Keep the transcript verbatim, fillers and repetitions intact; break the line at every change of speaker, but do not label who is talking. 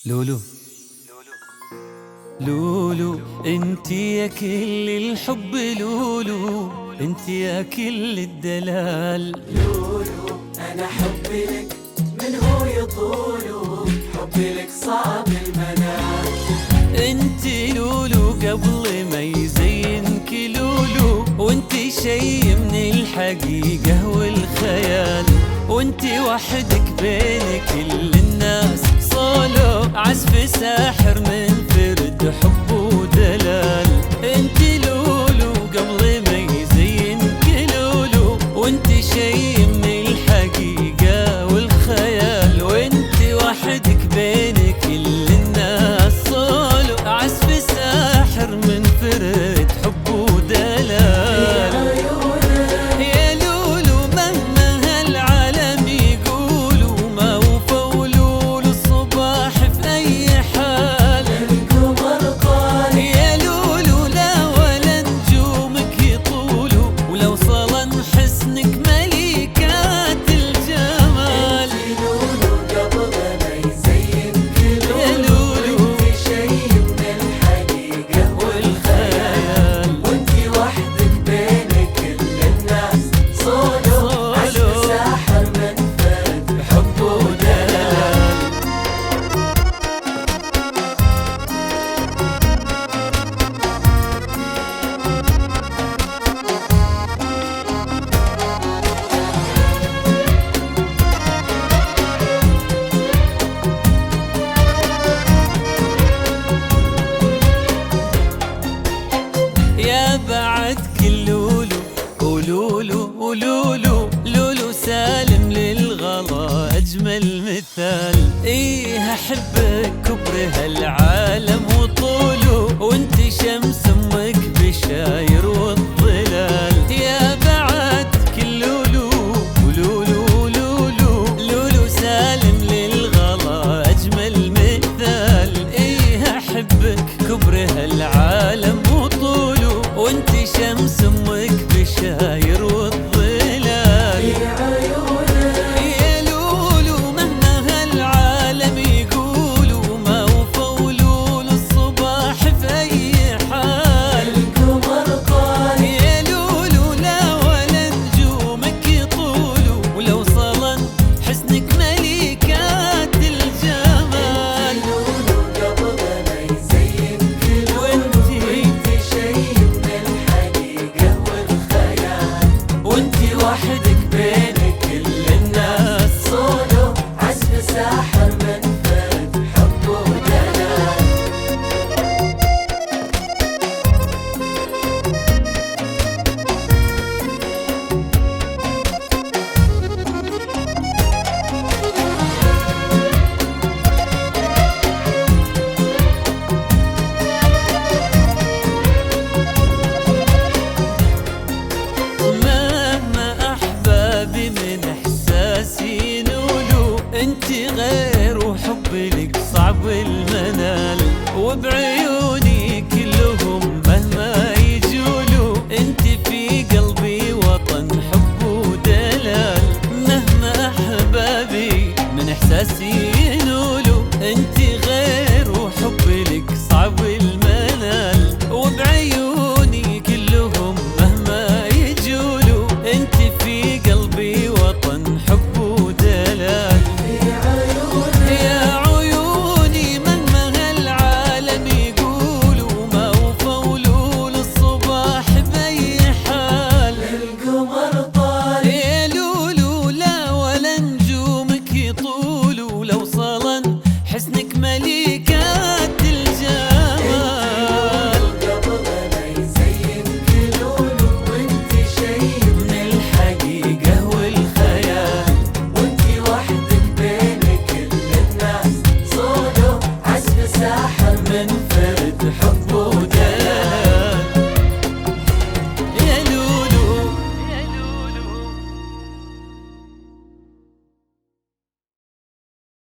لولو لولو انت يا كل الحب، لولو انت يا كل الدلال.
لولو انا حبي لك من هو يطولو، حبي لك صعب المنال.
انت لولو قبل ما يزينك لولو، وانت شي من الحقيقة والخيال، وانت وحدك بين كل الناس صولو، عزف ساحر من فرد حب ودلال. انت لولو قبل ما يزينك لولو، وانت شي من الحقيقة والخيال، وانت وحدك بين كل الناس صولو، عزف ساحر من فرد حب ودلال. بعد كل لولو ولولو ولولو لولو سالم للغلا أجمل مثال. إيه أحبك كبر هالعالم وطوله، وانت شمس أمك بشاير والظلال. يا بعد كل لولو ولولو ولولو لولو سالم للغلا أجمل مثال. إيه أحبك كبر هالعالم وطوله، وانت شمس امك بشاير والظلال.
يا عيونك
يا لولو مهما هالعالم يقولوا، ما وفوا لولو الصباح في اي حال.
القمر قال
يا لولو لا ولا نجومك يطولوا، ولو صلن حسنك ملكات الجمال.
لولو قبل ما يزين كل
وانتي
وانت شي من الحقيقة والخيال،
وانت وحدك بين كل الناس
صولو عزف ساحر من فرد حب ودلال.
مهما أحبابي من إحساسي نولو، انت غير وحب لك صعب المنال. وبعيوني كلهم مهما يجولوا، انت في قلبي وطن حب ودلال. مهما أحبابي من إحساسي نولو، انت غير وحب لك صعب المنال.